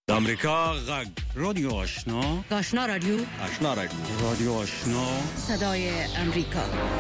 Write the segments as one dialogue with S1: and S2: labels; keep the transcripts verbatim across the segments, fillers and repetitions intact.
S1: امریکا غږ رادیو آشنا
S2: آشنا رادیو
S1: آشنا رادیو رادیو آشنا
S2: صدای امریکا.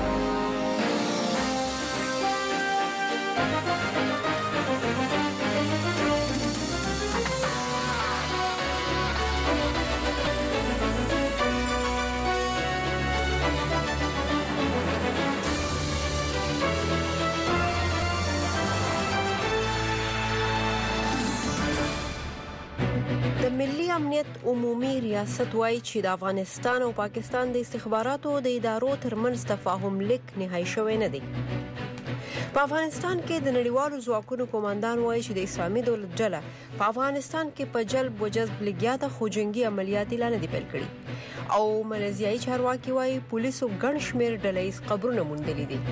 S3: د ملي امنیت عمومي ریاست وایي چې د افغانستان او پاکستان د استخباراتو د ادارو ترمنځ تفاهم لیک نهایی شوی نه دی. په افغانستان کې د نړیوالو ځواکونو قوماندان وایي چې د اسلامي دولت ډله په افغانستان کې په جلب و جذب لګیا ته خو جنگي عملیات اعلان دي پیل کړي او ملایزیایي چارواکي وایي پولیسو ګڼ شمېر ډلهییز قبرونه موندلي دي.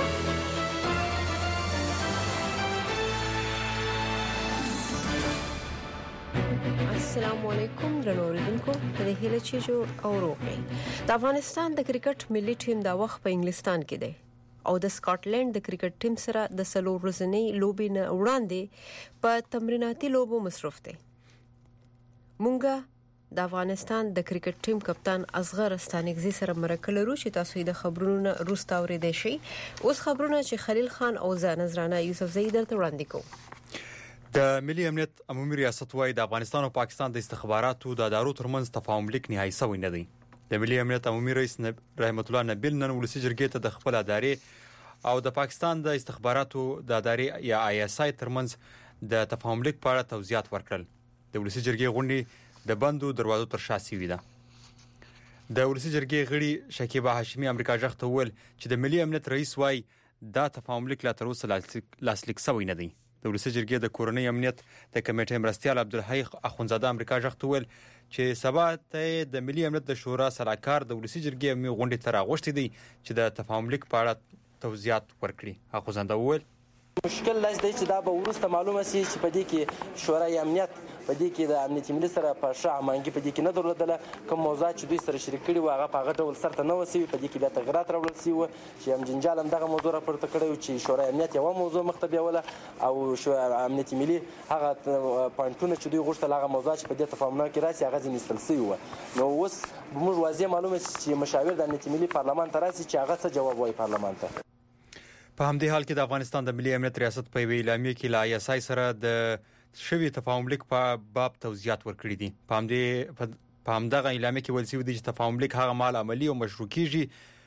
S3: السلام علیکم درنو اوریدونکو، په دې هیله چې جوړ او روغ یې. د افغانستان د کرکټ ملي ټیم دا وخت په انګلستان کې دی او د سکاټلند د کرکټ ټیم سره د څلور ورځنۍ لوبې نه وړاندې په تمریناتي لوبو مصروف دی. مونږه د افغانستان د کرکټ ټیم کپتان اصغر استانګزي سره مرکه لرو چې تاسو یې د خبرونو روسته اورېدئ شئ. اوس خبرونه چې خلیل خان او زه نظرانه یوسف زئی درته وړاندې کوو.
S4: د ملي امنیت عمومي ریاست وايي د افغانستان او پاکستان د استخباراتو د ادارو ترمنځ تفاهم لیک نهایی شوی نه دی. د ملي امنیت عمومي رئیس رحمت الله نبیل نن ولسی جرګې ته د خپل ادارې او د پاکستان د استخباراتو د ادارې یا آی اس آی ترمنځ د تفاهم لیک په اړه توضیحات ورکړل. د ولسی جرګې غونډې د بندو دروازو تر شا سوي ده. د ولسی جرګې غړي شکیبه هاشمي امریکا جغ ته وویل چې د ملي امنیت رئیس وايي دا تفاهم لیک لا تر اوسه لاسلیک شوی نه دی. د ولسی جرګې د کورنۍ امنیت د کمیټې مرستیال عبدالحی اخونزاده امریکا جغ ته ویل چې سبا ته د ملي امنیت د شورا سلاکار د ولسی جرګې غونډې ته راغوښتي دي چې د تفاهم لیک په اړه توضیحات ورکړي. اخونزاده وویل
S5: مشکل لاس دی چې دا به وروسته معلومه شي چې په دې کې شورای امنیت په دې کې د امنیتي ملي سره په ښه هماهنګي په دې کې نه درلودله. کوم موضوعات چې دوی سره شریک کړي وو هغه په هغه ډول سرته نه وسوي. په دې کې بیا تغیرات راوړل سوي وو چې ام جنجال هم دغه موضوع راپورته کړی و چې شورای امنیت یوه موضوع مخته بیوله او امنیتي ملي هغه پوینټونه چې دوی غوښتل هغه موضوعات چې په دې تفاهمنامه کې راسي هغه ځینې ایستل سوي وو. نو اوس موږ واضح معلومه شي چې مشاور د امنیتي ملي پارلمان ته راسي چې هغه څه جواب وایي پارلمان ته.
S4: په همدې حال کې د افغانستان د ملي امنیت ریاست په یوې اعلامیه کې له آی اس آی سره د شوی تفاهم لیک په باب توضیحات ورکړي دي. په همدې په همدغه اعلامیه کې ویل شوي دي چې تفاهم لیک هغه مهال عملي او مشروع کیږي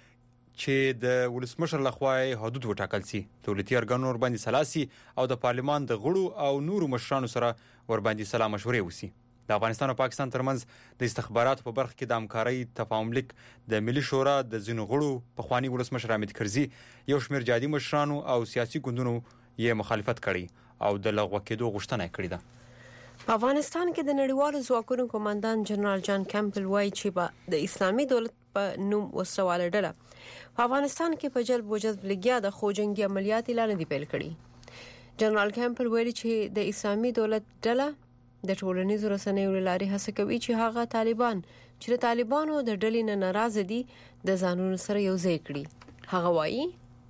S4: چې د ولسمشر لخوا حدود وټاکل شي، دولتي ارګانونو ورباندې سلاسي او د پارلمان د غړو او نورو مشرانو سره ورباندې سلا مشورې وسی. د افغانستان او پاکستان ترمنځ د استخباراتو په برخه کې د همکارۍ تفاهم لیک د ملي شورا د ځینو غړو پخوانی ولسمشر حامد کرزي یو شمېر جادي مشرانو او سیاسي ګوندونو یې مخالفت کړی او د لغوه کېدو غوښتنه کړې ده.
S3: په افغانستان کې د نړیوالو ځواکونو قوماندان جنرال جان کیمپل وایي چې د اسلامي دولت په نوم وسواله ډله په افغانستان کې په جلب و جذب لګیا د خو جنگي عملیات اعلان دي پیل کړي. جنرال کیمپل ویلي چې د اسلامي دولت ډله د ټولنیزو رسنیو له لارې هڅه کوي چې هغه طالبان چې د طالبانو د ډلې نه ناراضه دي د ځانونو سره یو ځای کړي. هغه وایي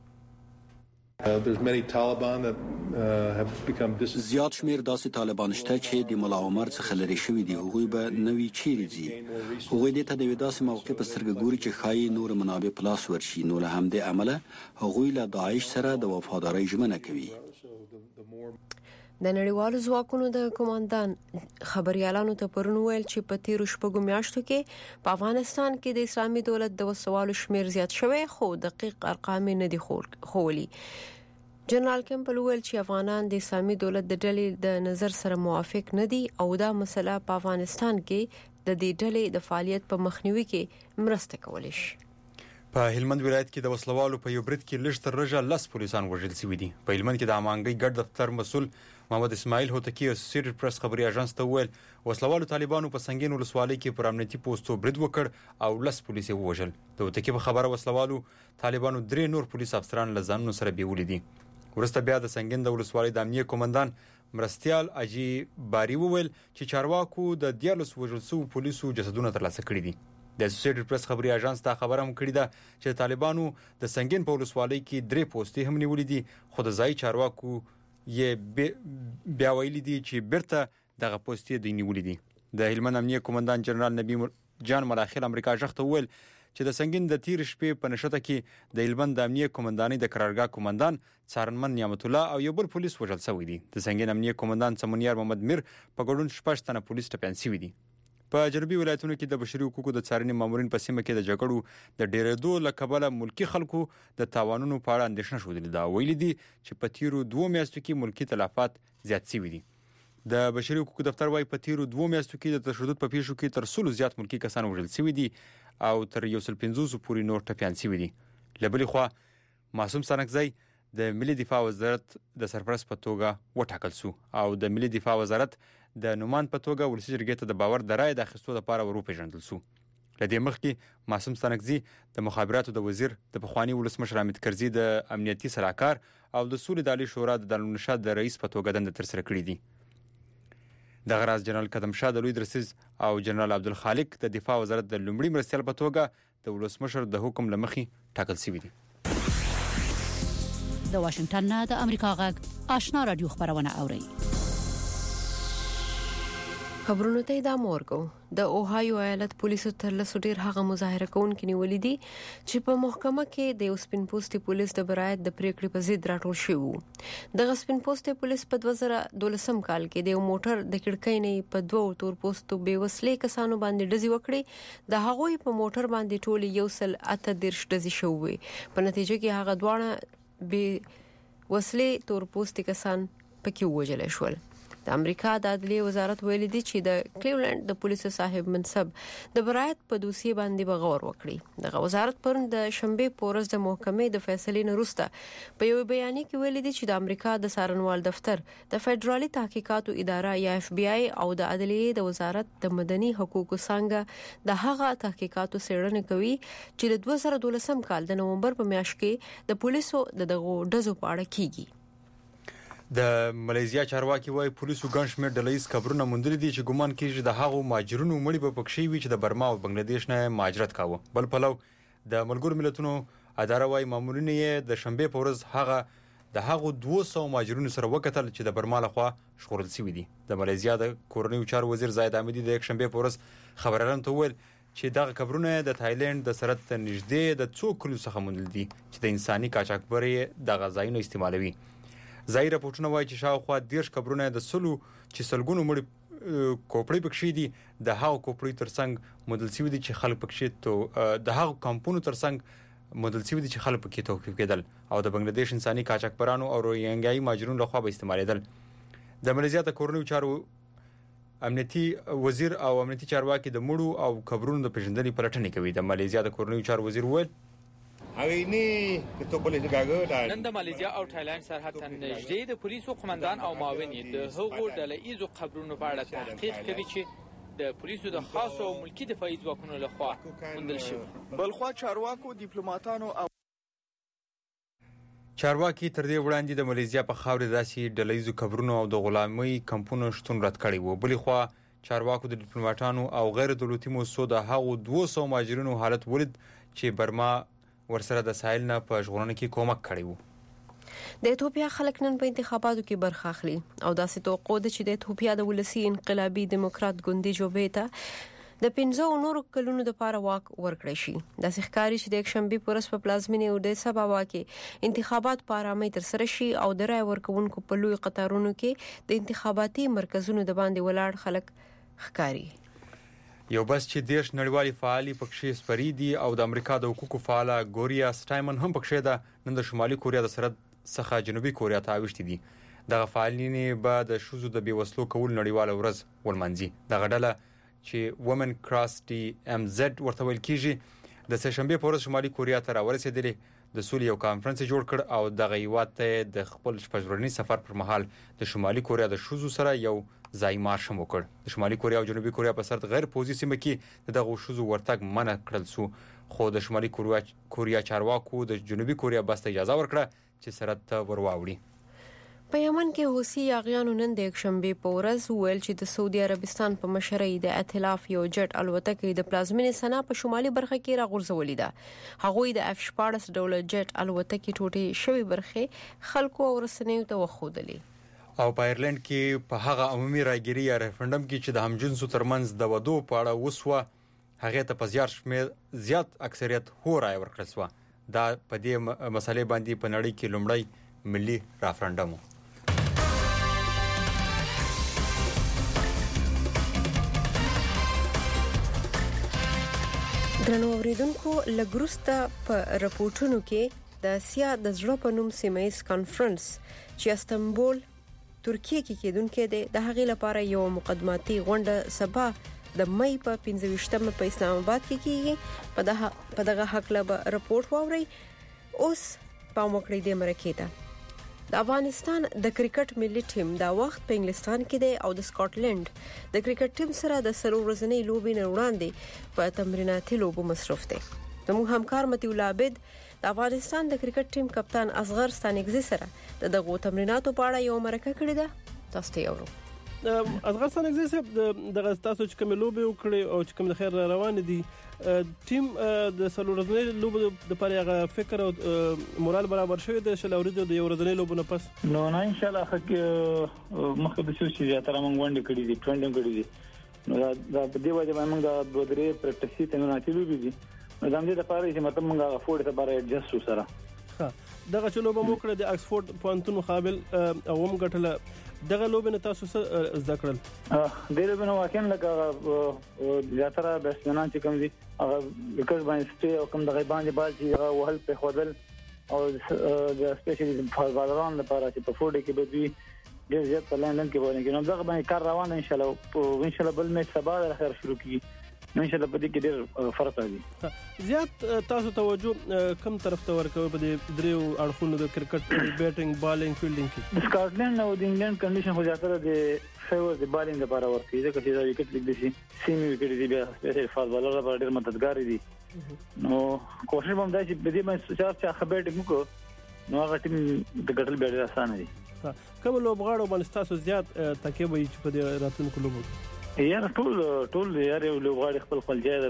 S6: زیات شمیر داسې طالبان شته چې د ملا عمر څخه لري شوي دي. هغوی به نوي چیرې ځي. هغوی دې ته د یوې داسې موقع په سترګه ګوري چې ښایي نور منابع په لاس ورشي. نو له همدې امله هغوی له داعش سره د وفادارۍ ژمنه کوي.
S3: د نړیوالو ځواکونو د قوماندان خبريالانو ته پرون ویل چې په تیرو شپږو میاشتو کې په افغانستان کې د اسلامي دولت د وسوالو شمیر زیات شوی خو دقیق ارقام نه دي خولي. جنرال کیمپل ویل چې افغانان د اسلامي دولت د ډلې د نظر سره موافق نه دي او دا مسله په افغانستان کې د دې ډلې د فعالیت په مخنیوي کې مرسته کولی شي.
S4: په هلمند ولایت کې د وسلوالو په یو برید کې لږ تر لږه لس پولیسان وژل شوي دي. په هلمند کې د امانګۍ ګډ دفتر مسؤل محمد اسماعیل هوتکی اسوسییټډ پریس خبري اژانس ته وویل وسلوالو طالبانو په سنگین ولسوالۍ کې پر امنیتي پوسټو برید وکړ او لس پولیس یې ووژل. د هوتکی په خبره وسلوالو طالبانو درې نور پولیس افسران له ځانونو سره بیولي دي. ورسته بیا د سنگین د ولسوالۍ د امنیه قومندان مرستیال اجي باری وویل چې چارواکو د دیارلس وژل شوو پولیسو جسدونه ترلاسه کړي دي. د اسوسییټډ پریس خبري اژانس دا خبره هم کړې ده چې طالبانو د سنگین په ولسوالۍ کې درې پوسټې هم نیولې دي خو د ځای چارواکو یې بیا ویلي دي چې بیرته دغه پوستې د نیولې دي. د هلمند امنیه قومندان جنرال نبی جان ملاخیل امریکا ژغ ته وویل چې د سنگین د تیر شپې په نشته کې د هلمند د امنیه قومندانۍ د قرارګاه قومندان څارنمن نعمت الله او یو بل پولیس وژل شوی دي. د سنگین امنیه قومندان سمونیار محمد میر په ګډون شپږ تنه پولیس ټپیان شوي دي. په جنوبي ولایتونو کې د بشري حقوقو د څارنې مامورین په سیمه کې د جګړو د ډیرېدو له کبله ملکی خلکو د تاوانونو په اړه اندېښنه ښودلې ده. ویلي دي چې په تیرو دوو میاشتو کې ملکی تلفات زیات شوي دي. د بشري حقوقو دفتر وايي په تیرو دوو میاشتو کې د تشدد په پیښو کې تر سلو زیات ملکی کسان وژل شوي دي او تر یو سل پنځوس پورې نور ټپیان شوي دي. له بلې خوا معصوم سانکزی د ملي دفاع وزارت د سرپرست په توګه وټاکل شو او د ملي دفاع وزارت د نومان په توګه ولسي جرګې ته د باور د رایې د اخیستو لپاره وروپېژندل شو. له دې مخکې معصوم سانکزی د مخابراتو د وزیر د پخواني ولسمشر حامد کرزي د امنیتي سلاکار او د سولې د عالي شورا د دارالمنشا د رئیس په توګه دنده ترسره کړې دي. دغه راز جنرال قدم شاه د لوی درسیز او جنرال عبدالخالق د دفاع وزارت د لومړي مرستیال په توګه د ولسمشر د حکم له مخې ټاکل شوي دي.
S2: د واشنگټن نه د امریکا غږ آشنا رادیو خبرونه اوري.
S3: خبرونه ته ادامه ورکو. د اوهایو ایالت پولیسو تر لسو ډیر هغه مظاهره کوونکي نیولې دي چې په محکمه کې د یو سپین پوستي پولیس د برایت د پریکړې په ضد راټول شوی وو. د سپین پوستي پولیس په دوه زره دولسم کال کې د یو موټر د کړکۍ نه په دوه تور پوستو بې وسلې کسانو باندې ډزې وکړې. د هغوی په موټر باندې ټول یو سل اته دیرش ډزې شوې. په نتیجه کې هغه دواړه بې وسلې تور پوستي کسان پکې وژل شول. د امریکا د عدلیې وزارت ویلي دی چې د کلیولند د پولیسو صاحب منصب د برایت په دوسیه باندې بغور وکړي. د وزارت پرون د شنبه په ورځ د محکمې د فیصلې نه وروسته په یو بیان کې ویلي دی چې د امریکا د څارنوال دفتر د فدرالي تحقیقاتو اداره یا اف بی آی او د عدلیې د وزارت د مدني حقوقو څنګه د هغه تحقیقاتو څېړنه کوي چې د دوه زره دولسم کال د نومبر په میاشت کې د پولیسو د دغو ډزو په اړه کیږي.
S4: د ملایزیا چارواکي وايي پولیسو ګڼ شمېر ډلهییز قبرونه موندلي دي چې ګومان کیږي د هغو مهاجرونو مړي به پکښې وي چې د برما او بنگلاديش نه مهاجرت کاوه. بل پلو د ملګرو ملتونو اداره وايي مامورین یې د شنبه په ورځ هغه د هغو دوه سوه مهاجرونو سره وکتل چې د برما لخوا شغورل شوي دي. د ملایزیا د کورنیو چارو وزیر زاید احمدي د یک شنبه په ورځ خبريالانو ته وویل چې دغه قبرونه د تایلند د سرحد ته نږدې د څو کلیو څخه موندل دي چې د انساني قاچاقبرۍ د غذایونو استعمالوي. ظاهر راپورټونه وایي چې شاوخوا دیرش قبرونه د سلو چې سلګونو مړي کوپړې پکښې دي د هغو کوپړې ترڅنګ موندل شوي دي چې خلک پکښې تو د هغو کمپونو ترڅنګ موندل شوي دي چې خلک پکې توقیف کېدل او د بنگلاديش انساني قاچاقبرانو او روهینګایي مهاجرونو لخوا به استعمالېدل. د ملایزیا د کورنیو چارو امنیتي وزیر او امنیتي چارواکي د مړو او قبرونو د پیژندنې پلټنې کوي. د ملایزیا د کورنیو چارو وزیر وویل
S7: hari ini ketua polis negara dan
S8: نن د ماليزیا او تایلند سرحد ته نږدې د پولیسو قومندان او معاون د هغو ډلهییزو قبرونو په اړه تحقیق کوي چې د پولیسو د خاصو او ملکی دفاعي ځواکونو لخوا موندل شوي.
S9: بلخوا چارواکو ډیپلوماټانو او
S4: چارواکي تر دې وړاندې د ملایزیا په خاورې داسې ډلهییزو قبرونو او د غلامۍ کمپونو شتون رد کړی و. بلې خوا چارواکو د ډیپلوماټانو او غیر دولتي مؤسسو د هغو دوه سوه مهاجرینو حالت ولید چې برما ورسره د ساحل نه په ژغورنه کې کومک کړی وو.
S3: د ایتوپیا خلک نن په انتخاباتو کې برخه اخلي او داسې توقع ده چې د ایتوپیا د ولسی انقلابي دیموکرات ګوندي جوبیتا د پنځو نورو کلونو لپاره واک ورکړی شي. د ښکاری چې د یک شنبه پورس په پلازمینه او د سبا واکه انتخابات په آرامۍ تر سره شي او د رای ورکوونکو په لوی قطارونو کې د انتخاباتي مرکزونو د باندې ولاړ خلک ښکاری.
S4: یو بس چې دیش نړیوالي فعالي پکښې سپری دي او د امریکا د حقوقو فعاله ګوریا سټایمن هم پکښې ده نن د شمالي کوریا د سرحد څخه جنوبي کوریا ته اوښتي دي. دغه فعالین به د ښځو د بېوسلو کول نړیواله ورځ ولمانځي. دغه ډله چې وومن کراس ډي ام زد ورته ویل کیږي د سه شنبه په ورځ شمالي کوریا ته راورسېدلې. د سولې یو کانفرنس جوړ کړ او دغه هیواد ته د خپل شپږ ورځني سفر پر مهال د شمالي کوریا د ښځو سره یو ځای مارش هم وکړ. د شمالي کوریا او جنوبي کوریا په سر غیر پوزي سیمه کې دغه ښځو ورتګ منع کړل شو خو د شمالي کوریا کوریا چارواکو د جنوبي کوریا بس ته اجازه ورکړه چې سرحد ته ورواوړي.
S3: په یمن کې حوثي یاغیانو نن د یک شنبه په ورځ ویل چې د سعودي عربستان په مشرۍ د ائتلاف یو جټ الوتکه د پلازمینې سنا په شمالي برخه کې راغورځولې ده. هغوی د اف شپاړس ډول جټ الوتکې ټوټې شوی برخه خلکو او رسنیو ته وښودلې.
S4: او په ایرلند کې په هغه عمومي راګيري یا ریفرندم کې چې د همجنسو ترمنځ د ودو په اړه وسوه هغه ته په زیات شمېر زیات اکثریت هو رائے ورکړل شو. دا په دې مسلې باندې په نړۍ کې لومړی ملي ریفرندم و.
S3: درنو اوریدونکو لګروسته په راپورټونو کې د اسیا د زړه په نوم سیمایي کانفرنس چې استنبول ترکیه کې کېدونکې ده د هغې لپاره یو مقدماتي غونډه سبا د مې په پنځه ویشتمه په اسلام آباد کې کیږي. په دغه په دغه حق له راپورټ واوري. اوس په موکړې د امریکا ته د افغانستان د کرکټ ملي ټیم دا وخت په انګلستان کې دی او د سکاټلند د کرکټ ټیم سره د سلو ورځنۍ لوبې نه وړاندې په تمریناتي لوبو مصروف دی. زموږ همکار متي الله عابد د افغانستان د کرکټ ټیم کپتان اصغر ستانکزي سره د دغه تمریناتو په اړه یو مرکه کړې ده. تاسو ته یورو
S10: اصغر ستانکزي صاحب د تاسو چې کوم لوبې وکړي او چې کوم د خیر روان دي ټیم د سلو ورځنۍ لوبو د پاره فکر او مورال برابر شوی د شل ورځې د یو ورځنۍ لوبو نه پس
S11: نو نه ان شاء الله مخکې د څه چې زیاتره موږ وړاندې کړی دي ټرینډینګ کړی دي نو دا په دې وجه باندې موږ د دوه درې پریکټیسي تمریناتي لوبې دي نو دا موږ د پاره چې مطلب موږ افورد ته بار ایڈجسټ وسره
S10: ها دغه چې لوبه مو کړې د اکسفورد پوهنتون مقابل او هم ګټله دغه لوبه نه تاسو څه زده کړل؟
S11: د لوبه نو واقعا لکه زیاتره بیټسمنان چې کوم دي هغه وکټ باندې او کوم دغه باندې بال چې هغه وهل په خودل او د سپیشلی فالبالران لپاره چې په فورډ کې به دوی ډېر زیات په لندن کې بولینګ نو دغه باندې کار روان ان شاء الله ان شاء الله بل میچ سبا د خیر شروع کیږي نو ان شاء الله په دې کې ډېر فرق راځي.
S10: زیات تاسو توجه کوم طرف ته ورکوي په دې دریو اړخونو د کرکټ بیټینګ بالینګ فیلډینګ کې؟
S11: د سکاټلند او د انګلند کنډیشن خو زیاتره د فیور د بالینګ لپاره ورکوي ځکه چې دا وکټ لیک دي سیمي وکټ دي بیا سپیشل فاست بالر لپاره ډېر مددګار دي. نو کوشش به مده چې په دې باندې چې خبرې وکړو نو هغه ټیم د ګټل ډېر اسانه دي.
S10: کوم لوبغاړو باندې تاسو زیات تکیه وي چې په دې راتلونکو لوبو
S11: یاره ټول ټول یاره لوبغاړي خپل خپل ځای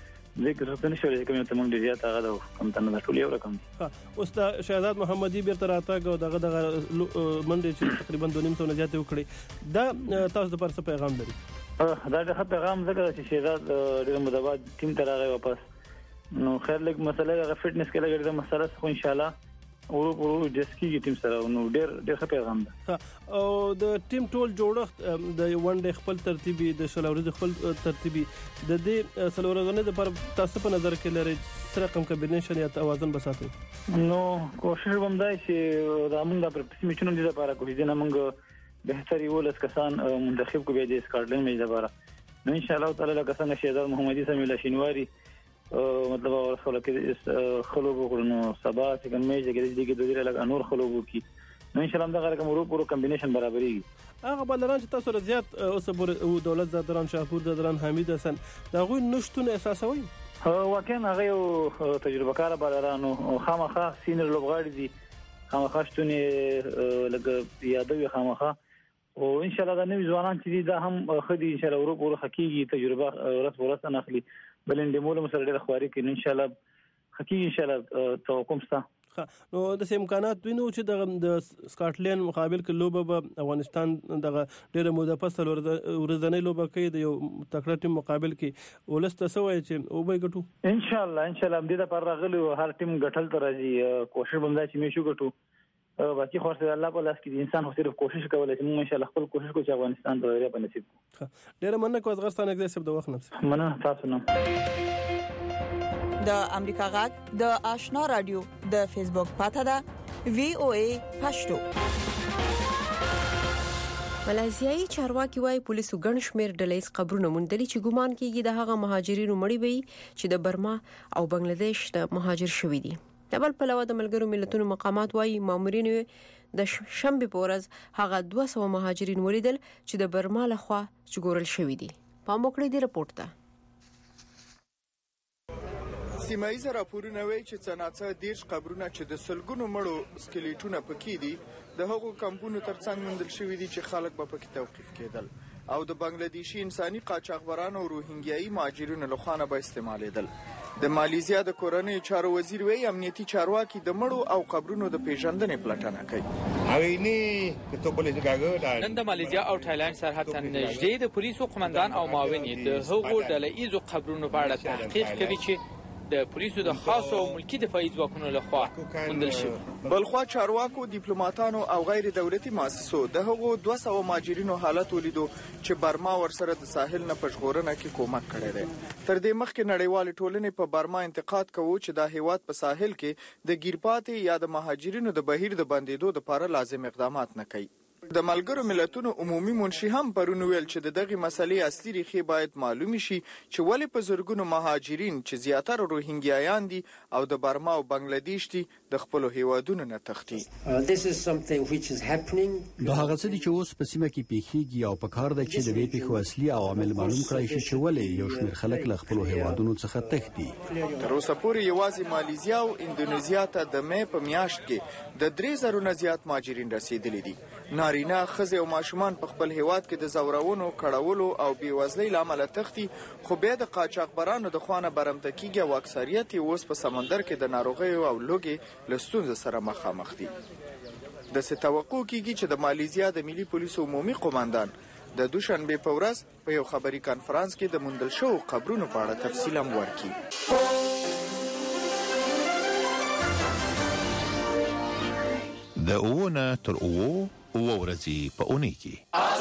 S11: ذکر څه نشي کوم ته موږ ډیر زیات هغه کم تنه ټول یو رقم
S10: ها اوس د شهزاد محمدي بیرته راتګ او دغه دغه منډه چې تقریبا دوه نیم سو نه زیات وکړي دا تاسو د پرسه پیغام لري؟
S11: دا د پیغام ځکه چې شهزاد ډیر مدباد ټیم ته راغی واپس نو خیر لګ مسله غو فټنس کې لګړي د مسله خو ان شاء الله او ورو جسکي ټیم سره نو ډېر ډېر ښه پیغام ده.
S10: او د ټیم ټول جوړښت د ون ډے خپل ترتیبي د شلوري خپل ترتیبي د دې سلورزونه د پر تاسو په نظر کې لري سره کوم کمبینیشن یا توازن بساتو؟
S11: نو کوشش کوم دی چې دا موږ د پرپسی میچونو د لپاره کوشش نه موږ بهتري ولس کسان منتخب کو به د سکاټلند میچ لپاره نو ان شاء الله تعالی لکه څنګه شهزاد محمدي سمیل شینواری مطلب ورسول کې خلوب وکړو سبا چې کوم میچ کې د دې دوه لږ انور خلوب وکي نو ان شاء الله دا کوم ورو پورو کمبینیشن برابرېږي.
S10: هغه بلران چې تاسو زیات اوس پر دولت زادران شاپور زادران حمید حسن دا غوي نشټونه اساسوي
S11: واقعا هغه یو تجربه کار بلرانو خامخا سینر لوبغاړي دي خامخا شتونه لګ یادوي خامخا او ان شاء الله دا نوې ځوانان چې دا هم خدي ان شاء الله ورو ورو حقيقي تجربه ورس ورس نه اخلي بلندې مول مسره ډېر خواري کې ان شاء الله حقيقي ان شاء الله توقم ستا
S10: نو د امکانات وینو چې د سکاټلند مقابل کې لوبه به افغانستان دغه ډېر موده پس ورځنۍ لوبه کوي د یو تکړه ټیم مقابل کې ولسته سوې چې او به ګټو
S11: ان شاء الله ان شاء الله دې لپاره راغلي هر ټیم ګټل تر راځي کوشش بندا چې مې شو ګټو باقي خو سره الله په لاس کې انسان خو صرف کوشش کولای چې موږ ان شاء الله خپل کوشش کوو چې افغانستان ته وریا په نصیب
S10: کو. ډېر مننه کوم اصغر ستانکزي صاحب د وخت نه
S11: مننه تاسو نه.
S12: د امریکا غږ د آشنا رادیو د فیسبوک پاته ده وی او ای پښتو.
S3: ملایزیایي چارواکي وايي پولیسو ګڼ شمېر ډلهیز قبرونه موندلي چې ګومان کیږي د هغه مهاجرینو مړي وي چې د برما او بنگلاديش د مهاجر شوي دي. د بل پلوه د ملګرو ملتونو مقامات وايي مامورین د شنبه په ورځ هغه دوه سوه مهاجرین ولیدل چې د برما لخوا ژغورل شوي دي. په موکړې دی رپورت ده.
S9: سیمایي راپورونه وایي چې څناڅه دیرش قبرونه چې د سلګونو مړو سکلیټونه پکې دي د هغو کمپونو ترڅنګ موندل شوي دي چې خلک به پکې توقیف کېدل. او د بنگلاديشي انساني قاچاقبرانو او روهینګیایي مهاجرینو لخوا به استعمالیدل. د مالیزیا د کورنۍ چارو وزیر وی امنیتي چارواکي د مړو او قبرونو د پیژندنې پلټنه کوي.
S8: نن د مالیزیا او تایلند سرحد ته نږدې د پولیسو قومندان او معاون د هغو ډله ایزو قبرونو په اړه تحقیق کوي چې د پولیسو د خاصو او ملکی دفاعي ځواکونو لخوا موندل شوي.
S9: بلخوا چارواکو، دیپلوماتانو او غیر دولتي مؤسسو د هغو دوه سوه مهاجرینو حالت ولیدو چې برما ورسره د ساحل نه په ژغورنه کې کومک کړی دی. تر دې مخکې نړیوالې ټولنې په برما انتقاد کوي چې دا هیواد په ساحل کې د ګیرپاتې یا د مهاجرینو د بهیر د بندیدو لپاره لازم اقدامات نه کوي. د ملګرو ملتونو عمومي منشي هم پرون ویل چې د دغه مسلې اصلي ریښې باید معلوم شي چې ولې په زرګونو مهاجرین چې زیاتره روهینګیایان دي او د برما او بنگلاديش دي د خپل هیوادونو نه تښتي.
S13: دا هغه څه دي چې اوس په سیمه کې پیښیږي او په کار ده چې د دې پیښو اصلي عوامل معلوم کړای شي چې ولې یو شمېر خلک له خپل هیوادونو څخه تښتي.
S9: تر اوسه پورې یوازې مالیزیا او اندونیزیا ته د مې په میاشت کې د درې زرو نه زیات مهاجرین رسیدلي دي. نارینه، ښځې او ماشومان په خپل هیواد کې د زورونو، کړهولو او بیوزلۍ له امله تښتي، خو بیا د قاچاقبرانو د خوا نه برمته کیږي او اکثریت یې اوس په سمندر کې د ناروغیو او لوږې له ستونزو سره مخامخ دي. داسې توقع کیږي چې د مالیزیا د ملي پولیسو عمومي قومندان د دوشنبې په ورځ په یو خبري کانفرنس کې د موندل شوو قبرونو په اړه تفصیل هم ورکړي.
S14: د اوونه تر اوو اوه ورځې په اونۍ کې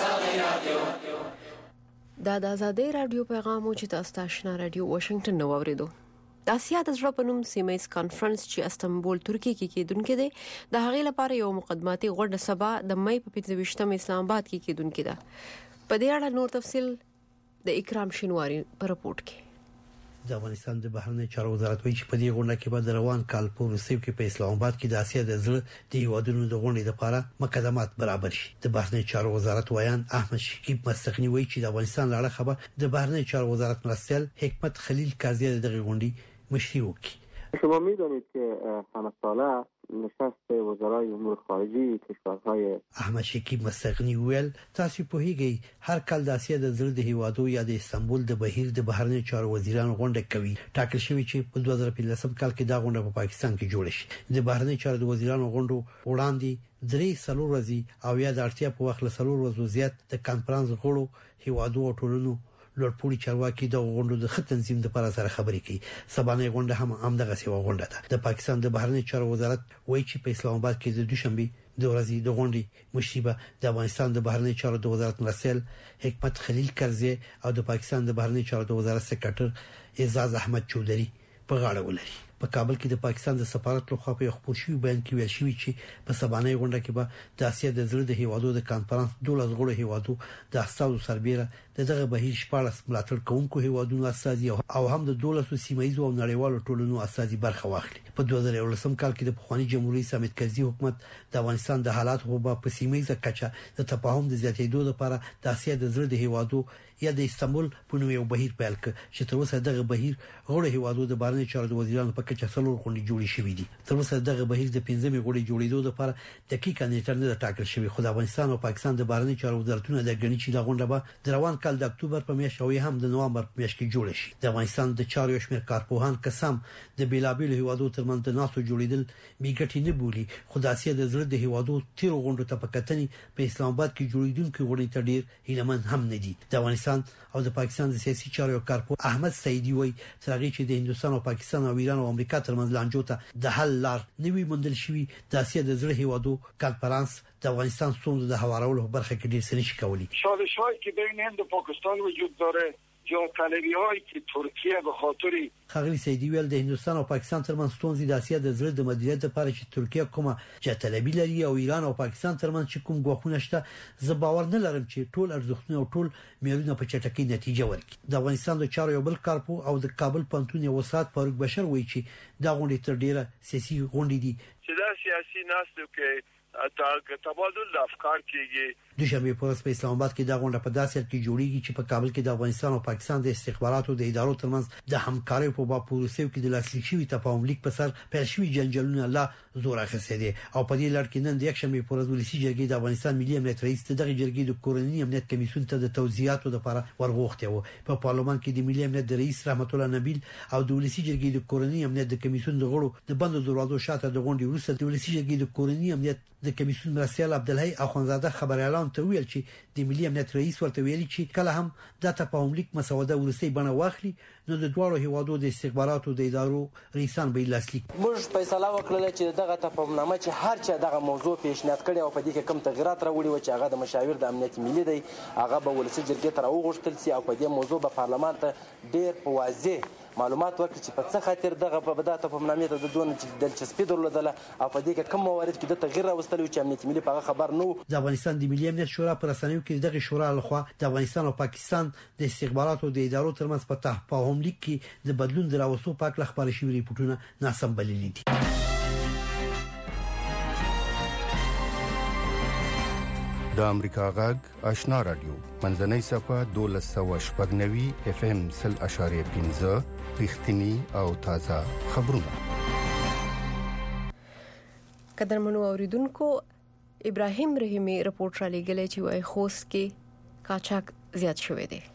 S3: دا د آزادۍ رادیو پیغام چې تاسو ته آشنا رادیو واشنگټن نو اوریدو. د آسیا د زړه په نوم سیمه‌ایز کانفرنس چې استنبول ترکیه کې کېدونکې ده د هغې لپاره یو مقدماتي غونډه سبا د مې په پنځه ویشتم اسلام آباد کې کېدونکې ده. په دې اړه نور تفصیل د اکرام شینواری په رپورت کې.
S15: د افغانستان د بهرنی چارو وزارت وایي چې په دې غونډه کې به د روان کال په وروستیو کې په اسلام آباد کې د آسیا د زړه د هیوادونو د غونډې لپاره مقدمات برابر شي. د بهرنی چارو وزارت وایان احمد شکیب مستقنی وایي چې د افغانستان لړ خبر د بهرنی چارو وزارت مرستیال حکمت خلیل کازی دغه غونډې مشري وکړي.
S16: شما می‌دانید که همه ساله نشست وزرای امور خارجی کشورهای
S15: احمد شکیب مستقنی ویل تاسو په هیګي هر کال د اسیا د زړه د هیوادو یا د استنبول د بهیر د بهرنی چارو وزیرانو غونډه کوي. ټاکل شوی چې په دوه زره پنځلسم کال کې دا غونډه په پا پاکستان کې جوړه شي. د بهرنی چارو د وزیرانو غونډو وړاندې درې سلور ورځې او یا د اړتیا په وخت له سلور ورځې زیات د کانفرنس غړو هیوادو او ټولنو لوړپوړي چارواکي د غونډو د خط تنظیم لپاره سره خبرې کوي. سبانه غونډه هم همدغه سیوا غونډه ده. د پاکستان د بهرنی چارو وزارت وایي چې په اسلام آباد کې د دوشنبه د ورځې د غونډې مشربه د افغانستان د بهرنی چارو د وزارت مرستیال حکمت خلیل کرزی او د پاکستان د بهرنی چارو د وزارت سکرټر اعزاز احمد چودري په غاړه ولري. په کابل کې د پاکستان د سفارت لخوا په خبر شوی بیان کې ویل شوی چې په سبانه غونډه کې به د اسیا د زړه د هیوادو د کانفرنس دولس غړو هیوادو د استاذ سربېره دغه بهیر شپږ ملاتړ کوونکو هیوادونو اساسي او هم د دولس سیمایي او نړیوالو ټولنو اساسي برخه واخلي. په دوه زره یولسم کال کې د پخوانی جمهوریت حامد کرزي حکومت د افغانستان د حالات په په سیمایي کچه د تفاهم د زیاتېدو لپاره د اسیا د زړه د هیوادو یا د استنبول په نوم یو بهیر پیل کړ چې تر اوسه دغه بهیر غړو هیوادو د بهرنی چارو د وزیرانو په کچه څلور غونډې جوړې شوې دي. تر اوسه دغه بهیر د پنځمې غونډې جوړېدو لپاره دقیق نیټه نه ټاکل شوې. خو د افغانستان او پاکستان د بهرنی چارو وزارتونو د غنی چې د غونډه به د روان کال د اکتوبر په میاشت او هم د نوامبر په میاشت کې جوړ شي. د افغانستان د چارو شمیر کارپوهان قسم د بیلابیل هیوادو ترمنځ د ناسو جوړیدل میګټي نه بولی. خو د اسیا د زړه د هیوادو تیر غونډو ته پکتنی په اسلام آباد کې جوړیدونکو غونډې ته ډیر هیلمن هم نه دي. د افغانستان او د پاکستان د سیاسي چارو کارپوه احمد سعیدی وایي ترغه چې د هندستان او پاکستان او ایران او امریکا ترمنځ لانجو ته د حل لار نوي موندل شوی. د اسیا د زړه هیوادو کانفرنس د افغانستان ستونزو د هوارولو په برخه کې ډیر څه نشي کولی.
S17: شالش‌هایی که بین هند و پاکستان وجود داره یا طلبی‌هایی که ترکیه به خاطر
S15: خغلی سیدی ویل د هندستان او پاکستان ترمنځ ستونزې د اسیا د زړه د مدیریت لپاره چې ترکیه کومه جټلبي لري او ایران او پاکستان ترمنځ چې کوم غوښونه شته زه باور نه لرم چې ټول ارزښتونه او ټول معیارونه په چټکۍ نتیجه ورکړي. د افغانستان د چارو یو بل کارپو او د کابل پنتون یو سات فاروق بشر وایي چې دا غونډې تر ډیره سیاسي غونډې دي
S17: چې دا سیاسي ناستو کې تبادل افکار کیږي
S15: دوشنبه په ورځ په اسلام آباد کې دا غونډه په داسې حال کې جوړیږي چې په کابل کې د افغانستان او پاکستان د استخباراتو د ادارو ترمنځ د همکارۍ په باب پروسې کې د لاسلیک شوی تفاهم لیک په سر پیل شوی جنجالونه لا زور اخیسته دي او په دې لړ کې نن د یکشنبه په ورځ ولسی جرګې د افغانستان ملي امنیت رئیس دغه جرګې د کورنۍ امنیت کمیسیون ته د توضیحاتو لپاره ورغوښته و په پارلمان کې د ملي امنیت رئیس رحمت الله نبیل او د ولسی جرګې د کورنۍ امنیت د کمیسیون د غړو د بندو دروازو شاته د غونډې وروسته د ولسی جرګې د کورنۍ امنیت د کمیسیون مرستیال عبدالحی اخونزاده خبر اعلان ته ویل چې د ملي امنیت رئیس ورته ویلي چې کله هم د تفاهم لیک مسوده ورسي بڼه واخلي نو د دوه هیوادو د استخباراتو د ادارو رئیسان به لاسلیک
S5: موږ فیصله وکړه چې دغه تفاهمنامه چې هر چا دغه موضوع پیشنهاد کړي او په دې کې کوم تغیرات راوړي و چې هغه د مشاور د امنیت ملي دی هغه به ولسی جرګې ته راوغوښتل سي او په دې موضوع به پارلمان ته ډېر واضح معلومات ورکړي چې په څه خاطر دغه په بدايه تفاهمنامې ته د دون دلچسپي درلودله او په دې کې کوم موارد کې د تغییر راوستل چې امنیت ملي په خبر نو
S15: د افغانستان د ملي امنیت شورا پر رسنیو کې دغه شورا لخوا د افغانستان او پاکستان د استخباراتو د ادارو ترمنځ په تفاهم لیک کې د بدلون دراوستو په اړه خبري شوی ریپورتونه ناسم بللي دي.
S18: د امریکا غږ آشنا رادیو منځنۍ صفه دولس سوه شپږ نوي اف ام سل اشاریه پنځه رښتینی او تازه خبرونه.
S3: قدرمنو اوریدونکو ابراهیم رحیمی رپورټ را لګلې چې وايي خوست کې قاچاق زیات شوی دی.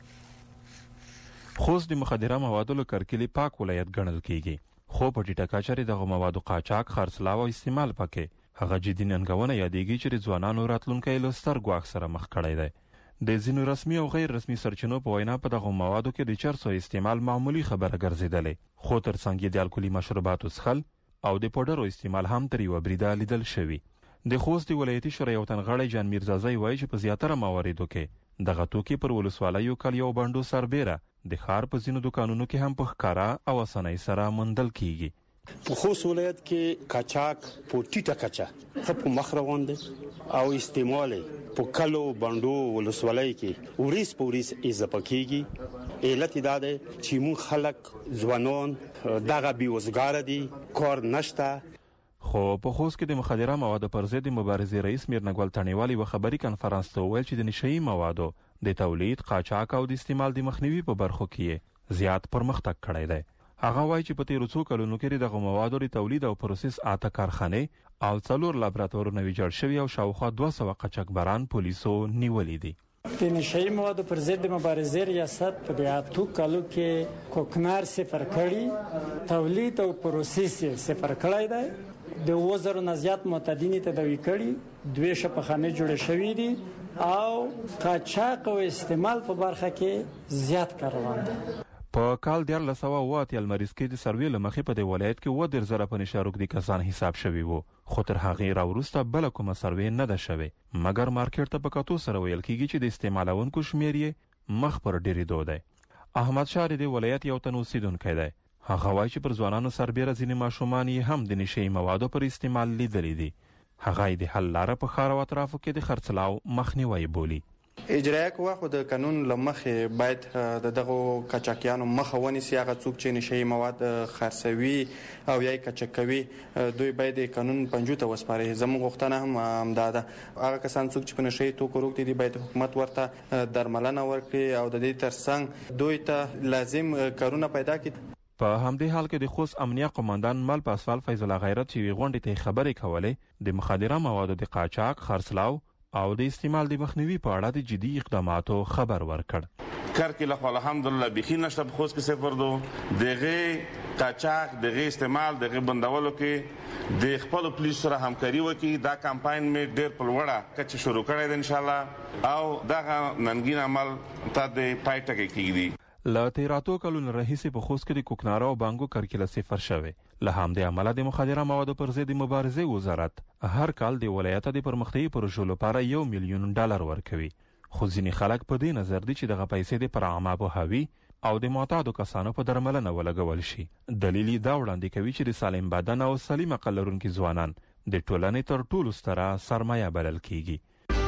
S19: خوست د مخدره موادو له کرکلي پاک ولایت ګڼل کیږي خو په ټیټه کچره دغه موادو قاچاق خرڅلاو او استعمال پکې هغه جدي ننګونه یادېږي چې ځوانانو راتلونکي له ستر ګواښ سره مخ کړي دي. د ځینو رسمي او غیر رسمي سرچینو په وینا په دغه موادو کې د چرسو استعمال معمولی خبره ګرځیدلې خو تر څنګ د الکولي مشروباتو څښل او د پودرو استعمال هم تر یو بریده لیدل شوی. د خوست ولایتي شورا یو تنغړی جان میرزازی وایي چې په زیاتره مواردو کې دغه توکي پر ولسوالیو کلیو بندو سربېره د ښار په ځینو دکانونو کې هم په ښکارا او اسانۍ سره موندل کیږي.
S20: په خوست ولایت کې قاچاق په ټیټه کچه په مخ روان دي او استعمال په کلو بندو ولسوالۍ کې اوریس په اوریس اضافه کیږي. علت دا ده چې مون خلک ځوانان دغه بیوزګار دي کار نشته.
S19: خو په خوست کې د مخدره موادو پر ضد مبارزې رئیس میرنګول تڼیوالي و خبري کانفرنس ته ویل چې د نشئی موادو د تولید قاچاق او د استعمال د مخنیوي په برخو کې زیات پرمختګ کړی دی. هغه وایي چې په تیرو څو کلونو کې دغه موادو د تولید او پروسس اته کارخانه او څلور لابراتوارونه ویجاړ شوي او شاوخوا دوه سوه قاچاقبران پولیسو نیولې دي.
S21: د نشئی موادو پر ضد مبارزې ریاست په اتو کالو کې کوکنار صفر کړي تولید او پروسس صفر کړی دی. د وزرو نزيات معتدینی تداوی کړي دوه شپخانه جوړ شوې دي او قاچاق او استعمال په برخه کې زیات کاروان دي.
S19: په کال د لس سوه اوه اتیا لمریز کې د سروې له مخې په د ولایت کې اووه دېرش زره په نشه روږدي کسان حساب شوي وو خو تر هغې راوروسته بله کومه سروې نه ده شوې مګر مارکیټ ته په کتو سره ویل کېږي چې د استعمالونکو شمېر یې مخ پر ډېرېدو دی. احمد شاه د ولایت یو تن اوسیدونکی دی. هغه وایي چې پر ځوانانو سربېره ځینې ماشومان یې هم د نشئی موادو پر استعمال لیدلی دي. هغه یې د حل لاره په ښار او اطرافو کې د خرڅلاو مخنیوی بولي.
S9: اجرایه قوه خو د قانون لمخې باید د دغه قاچاقیانو مخه ونیسي. هغه څوک چې نشئی مواد خرڅوي او یا قاچاقوي دوی باید قانون پنجو ته وسپاري. زموږ غوښتنه هم همدا ده. هغه کسان څوک چې په نشئی توکو روږدي دي باید حکومت ورته درملنه ورکړي او د دې ترڅنګ دوی ته لازم کارونه پیدا کړي.
S19: په همدې حال کې د خوست امنیه قوماندان مل پاسوال فیض الله غیرت چې غونډې ته خبرې کولې د مخدره موادو د قاچاق خرڅلاو او د استعمال د مخنیوي په اړه د جدي اقداماتو خبر ورکړ.
S22: کار کې له الحمدلله بخي نشته په خوست کې صفر دو دغه قاچاق دغه استعمال دغه بندولو کې د خپل پولیس سره همکاري وکړي. دا کمپاین می ډېر په لوړه کچه شروع کړی دی ان شاء الله او دغه ننګین عمل ته د پای ټکی کیږي.
S19: له تیراتو کلونو راهیسې په خوست کې د کوکنارو او بانګو کرکیله صفر شوی. له همدې امله د مخدره موادو پر ضد مبارزې وزارت هر کال د ولایت د پرمختیايي پروژو لپاره یو میلیون ډالر ورکوي. خو ځینې خلک په دې نظر دي چې دغه پیسې د پر عامه پوهاوي او د معتادو کسانو په درملنه ولګول شي. دلیل دا وړاندې کوي چې د سالم بدن او سلیم عقل لرونکي ځوانان د ټولنې تر ټولو ستره سرمایه بلل کیږي.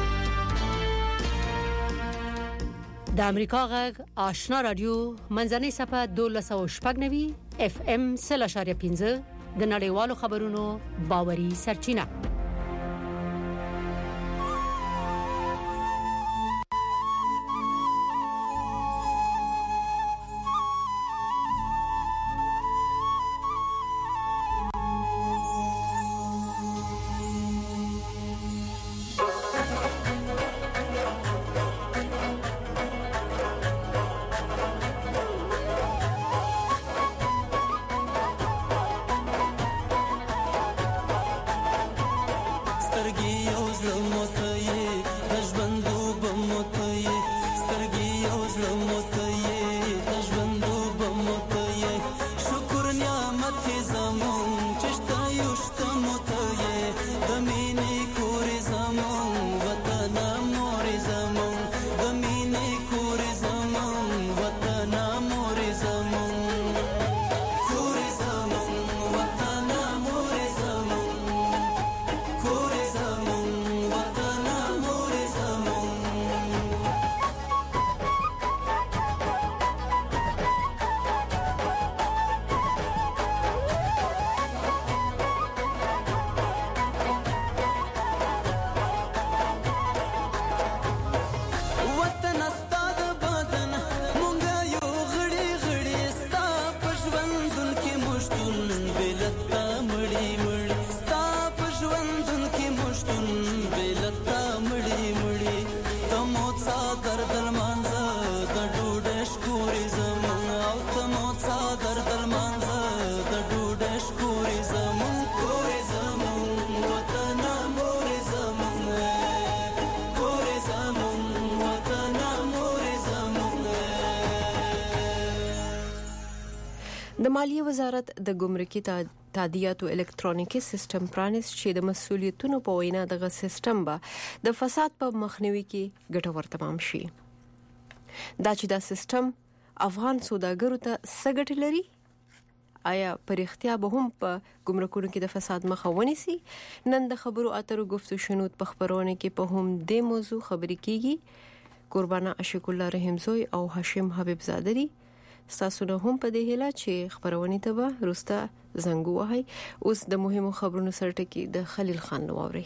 S2: د امریکا غږ آشنا رادیو منځنۍ صفه دولس سوه شپږ نوي اف ام سل اشاریه پنځه د نړیوالو خبرونو باوري سرچینه.
S3: د مالیې وزارت د ګمرکي تادیاتو الکترونیکي سیستم پرانیس چې د مسولیتونو په وینا دغه سیستم به د فساد په مخنیوي کې ګټور تمام شي. دا چې دا سیستم افغان سوداګرو ته څه ګټه لري؟ آیا پر اختیا به هم په ګمرکونو کې د فساد مخه ونیسي؟ نن د خبرو اترو گفتگو شنود په خبرونه کې په هم د موضوع خبرې کیږي. قربانه عاشق الله رحمزوی او هاشم حبیب زادری تاسو نه هم په دې هیله چې خبرونه ته به روسته زنګ وهي. اوس د مهمو خبرونو سره ټکی د خلیل خان نووري.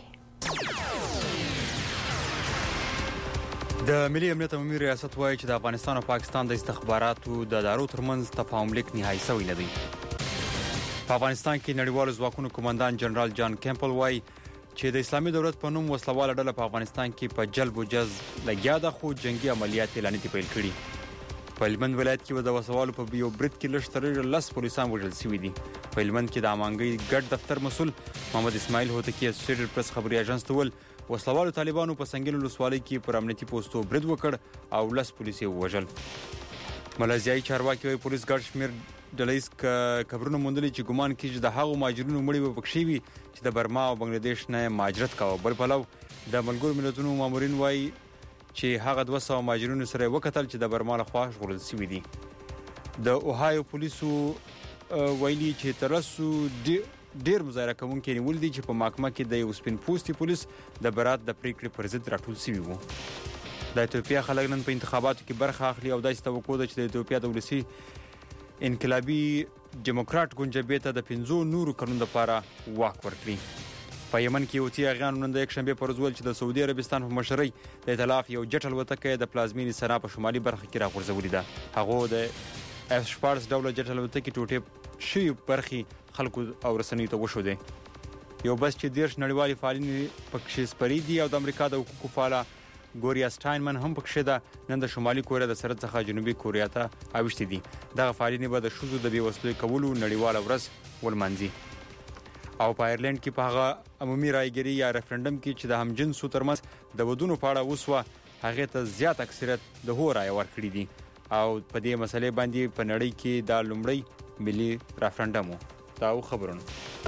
S4: د ملي امنیت عمومي ریاست وایي چې د افغانستان او پاکستان د استخباراتو د ادارو ترمنځ تفاهم لیک نهایی شوی نه دی. په افغانستان کې نړیوال ځواکونو قومندان جنرال جان کیمپل وایي چې د اسلامي دولت په نوم وسلواله ډله په افغانستان کې په جلب او جذب لګیا ده، خو جنگي عملیات اعلان پیل کړي. په هلمند ولایت کې د وسوالو په یو برید کې لږ تر لس پولیسان وژل شوي دي. په هلمند کې د امانګي ګډ دفتر مسؤل محمد اسماعیل هوتکی اسوسییټډ پریس خبري اژانس ته ویل وسلوالو طالبانو په سنگین ولسوالۍ کې پر امنیتي پوسټو برید وکړ او لس پولیس یې وژل. ملایزیایي چارواکي وايي پولیس ګډ شمېر ډلهییز خبرونه موندلي چې ګمان کوي چې د هغو مهاجرینو مړي به پکښې وي چې د برما او بنگلاديش نه مهاجرت کاوه. بل پلو د ملګرو ملتونو مامورین وايي چې هغه دوه سوه مهاجرینو سره وکتل چې د برما له خوا ژغورل شوي دي. د اوهایو پولیسو ویلي چې تر اوسه ډېر مظاهره کوونکي نیول دي چې په محکمه کې د یو سپین پوستي پولیس د برات د پریکړې پر ضد راټول شوي وو. د ایتوپیا خلک نن په انتخاباتو کې برخه اخلي او داسې توقع ده چې د ایتوپیا د ولسي انقلابي دیموکرات ګوند ته د پنځو نورو کلونو لپاره واک ورکړي. په یمن کې حوثي اغیانو نن د یک شنبې پر ورځ ویل چې د سعودي عربستان په مشرۍ د ائتلاف یو جټ الوتکه د پلازمینې سنا په شمالي برخه کې راغورځولې ده. هغه د اف شپاړس ډوله جټ الوتکې ټوټې شوي برخې خلکو او رسنیو ته وښودې. یو بس چې دیرش نړیوالې فعالین پکښې سپري دي او د امریکا د حقوقو فعاله ګوریا سټاینمن هم پکښې ده، نن د شمالي کوریا د سرحد څخه جنوبي کوریا ته اوښتې دي. دغه فعالین به د ښځو د بېوسلۍ کولو نړیواله ورځ ولمانځي. او په آیرلند کې په هغه عمومي رایګري یا ریفرندم کې چې د همجنسو ترمنځ د ودونو په اړه وسوه هغه ته زیات اکثریت د هو رای ورکړي دي او په دې مسلې باندې په نړۍ کې دا لومړی ملي ریفرندم و. دا خبرونه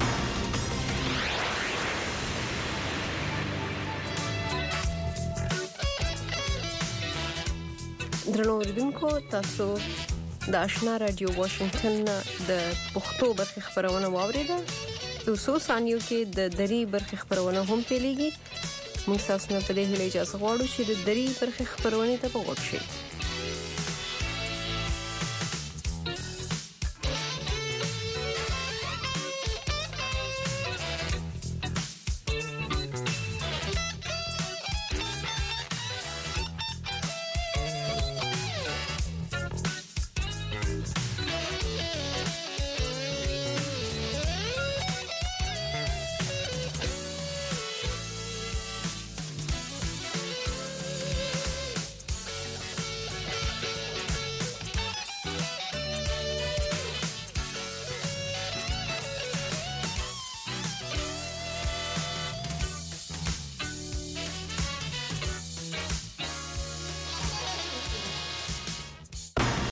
S3: درنو اوریدونکو، تاسو د آشنا رادیو واشنگټن د پښتو برخه خبرونه واوریده. د څو ثانیو کې د دری برخه خبرونه هم پیلېږي. موږ تاسو نه په دې هیله اجازه غواړو چې د دری برخه خبرونه ته وګورئ.